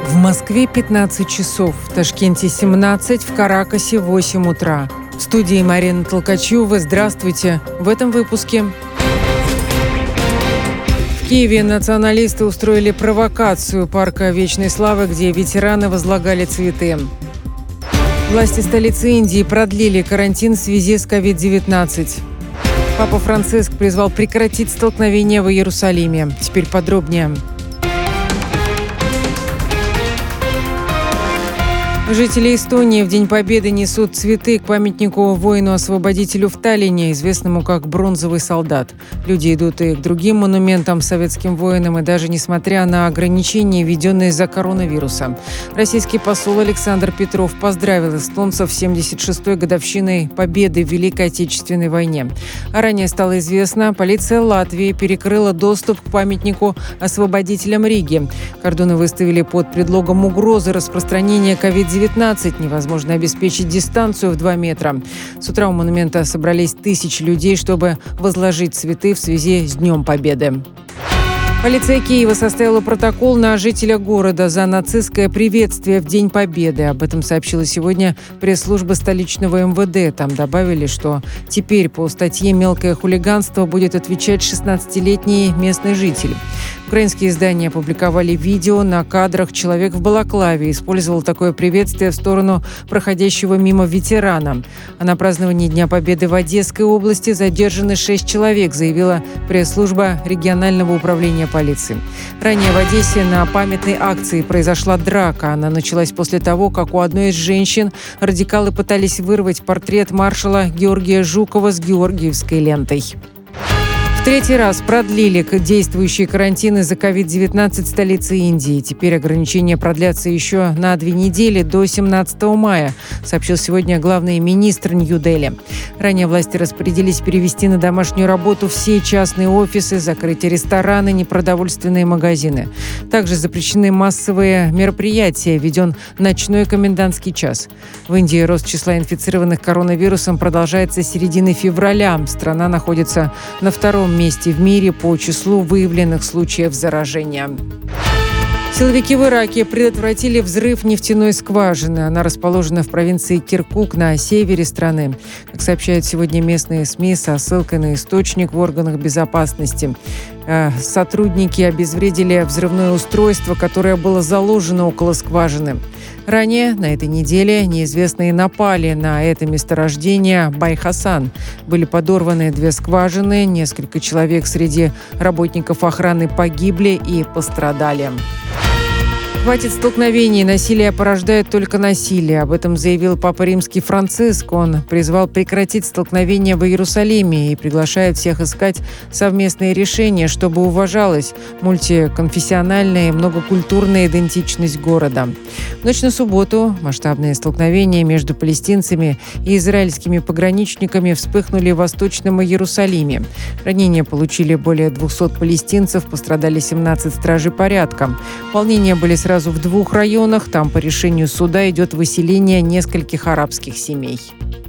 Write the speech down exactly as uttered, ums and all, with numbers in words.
В Москве пятнадцать часов, в Ташкенте семнадцать, в Каракасе восемь утра. В студии Марина Толкачева. Здравствуйте. В этом выпуске. В Киеве националисты устроили провокацию парка Вечной Славы, где ветераны возлагали цветы. Власти столицы Индии продлили карантин в связи с ковид девятнадцать. Папа Франциск призвал прекратить столкновения в Иерусалиме. Теперь подробнее. Жители Эстонии в День Победы несут цветы к памятнику воину-освободителю в Таллине, известному как «Бронзовый солдат». Люди идут и к другим монументам советским воинам, и даже несмотря на ограничения, введенные из-за коронавируса. Российский посол Александр Петров поздравил эстонцев с семьдесят шестой годовщиной Победы в Великой Отечественной войне. А ранее стало известно, полиция Латвии перекрыла доступ к памятнику освободителям Риги. Кордоны выставили под предлогом угрозы распространения ковид девятнадцать. Невозможно обеспечить дистанцию в два метра. С утра у монумента собрались тысячи людей, чтобы возложить цветы в связи с Днем Победы. Полиция Киева составила протокол на жителя города за нацистское приветствие в День Победы. Об этом сообщила сегодня пресс-служба столичного эм вэ дэ. Там добавили, что теперь по статье «Мелкое хулиганство» будет отвечать шестнадцатилетний местный житель. Украинские издания опубликовали видео. На кадрах человек в балаклаве использовал такое приветствие в сторону проходящего мимо ветерана. А на праздновании Дня Победы в Одесской области задержаны шесть человек, заявила пресс-служба регионального управления полиции. Ранее в Одессе на памятной акции произошла драка. Она началась после того, как у одной из женщин радикалы пытались вырвать портрет маршала Георгия Жукова с георгиевской лентой. В третий раз продлили действующие карантины за ковид девятнадцать в столице Индии. Теперь ограничения продлятся еще на две недели до семнадцатого мая, сообщил сегодня главный министр Нью-Дели. Ранее власти распорядились перевести на домашнюю работу все частные офисы, закрыть рестораны, непродовольственные магазины. Также запрещены массовые мероприятия, введен ночной комендантский час. В Индии рост числа инфицированных коронавирусом продолжается с середины февраля. Страна находится на втором месте в мире по числу выявленных случаев заражения. Силовики в Ираке предотвратили взрыв нефтяной скважины. Она расположена в провинции Киркук на севере страны. Как сообщают сегодня местные СМИ со ссылкой на источник в органах безопасности. Сотрудники обезвредили взрывное устройство, которое было заложено около скважины. Ранее на этой неделе неизвестные напали на это месторождение Байхасан. Были подорваны две скважины, несколько человек среди работников охраны погибли и пострадали. Хватит столкновений, насилие порождает только насилие. Об этом заявил Папа Римский Франциск. Он призвал прекратить столкновения в Иерусалиме и приглашает всех искать совместные решения, чтобы уважалась мультиконфессиональная и многокультурная идентичность города. В ночь на субботу масштабные столкновения между палестинцами и израильскими пограничниками вспыхнули в Восточном Иерусалиме. Ранения получили более двухсот палестинцев, пострадали семнадцать стражей порядка. Волнения были сразу Сразу в двух районах. Там по решению суда идет выселение нескольких арабских семей.